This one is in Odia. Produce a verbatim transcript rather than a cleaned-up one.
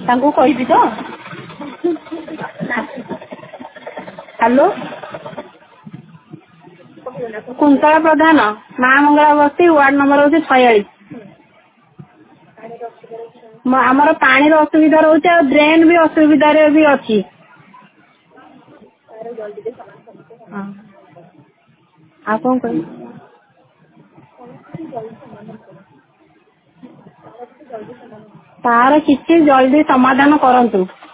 ତାଙ୍କୁ କହିବି ତ। ହ୍ୟାଲୋ, କୁନ୍ତଳା ପ୍ରଧାନ, ମା ମଙ୍ଗଳା ବସ୍ତି, ୱାର୍ଡ ନମ୍ବର ହଉଛି ଛୟାଳିଶ। ଆମର ପାଣିର ଅସୁବିଧା ରହୁଛି ଆଉ ଡ୍ରେନ୍ ବି ଅସୁବିଧାରେ ବି ଅଛି। ଆଉ କଣ କହିବି? ତାର କିଛି ଜଲ୍ଦି ସମାଧାନ କରନ୍ତୁ।